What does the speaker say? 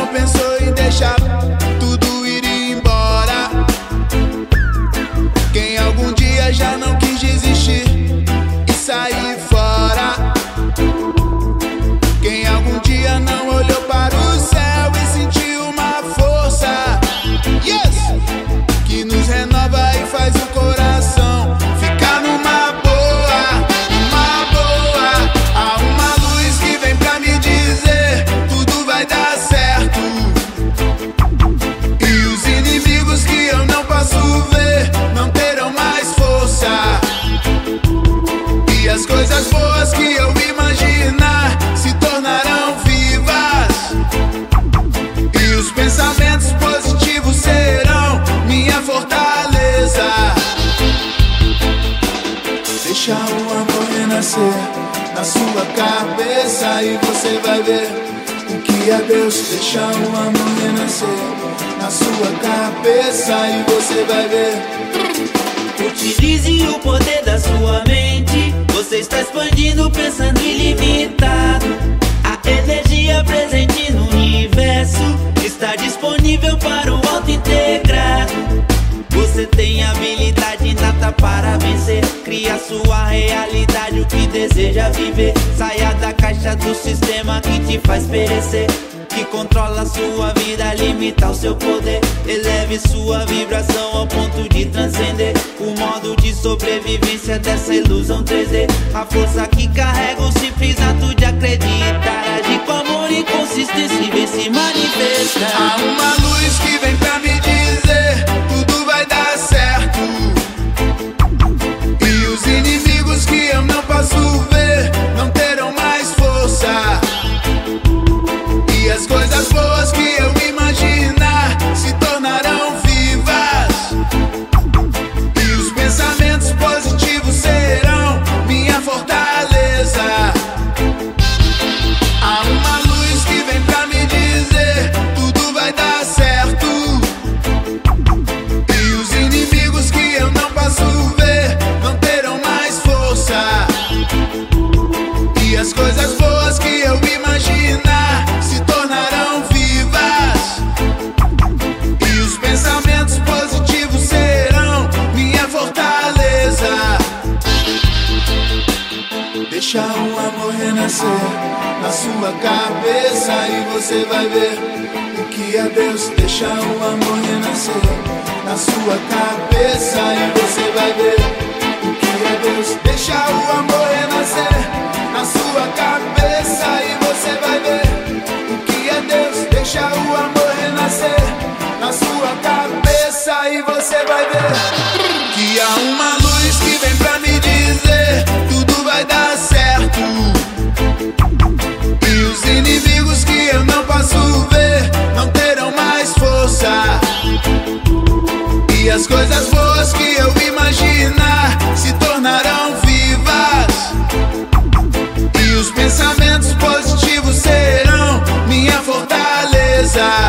não pensou em deixar tudo ir embora? Quem algum dia já não quis desistir e sair fora? Quem algum dia não olhou para o céu e sentiu uma força, yes, que nos renova e faz o coração ficar numa boa, numa boa. Há uma luz que vem pra me dizer tudo vai dar certo, e os inimigos que eu não posso ver não terão mais força, e as coisas boas que eu imaginar se tornarão vivas, e os pensamentos positivos serão minha fortaleza. Deixa o amor renascer na sua cabeça e você vai ver o que é Deus. Deixa o amor renascer na sua cabeça e você vai ver. Utilize o poder da sua mente. Você está expandindo, pensando ilimitado. A energia presente no universo está disponível para o auto-integrado. Você tem habilidade inata para vencer. Cria sua realidade, o que deseja viver. Saia da caixa do sistema que te faz perecer, que controla sua vida, limita o seu poder. Eleve sua vibração ao ponto de transcender o modo de sobrevivência dessa ilusão 3D. A força que carrega o simples ato de acreditar. Agir com amor e consistência e vem se manifestar. Há uma luz que vem pra me dizer tudo vai dar certo, e os inimigos que eu não posso ver não terão mais força, e as coisas boas que eu imaginar se tornarão vivas, e os pensamentos positivos serão minha fortaleza. Há uma luz que vem pra me dizer tudo vai dar certo, e os inimigos que eu não posso ver não terão mais força, e as coisas boas que eu imaginar se tornarão vivas, e os pensamentos positivos serão minha fortaleza. Deixa o amor renascer na sua cabeça e você vai ver o que é Deus. Deixa o amor renascer na sua cabeça e você vai ver o que é Deus. Deixa o amor renascer na sua cabeça e você vai ver o que é Deus. Deixa o amor renascer na sua cabeça e você vai ver que há uma luz que vem pra me dizer tudo vai dar certo, e os inimigos que eu não posso ver não terão mais força, e as coisas boas que eu imaginar se tornarão vivas, e os pensamentos positivos serão minha fortaleza.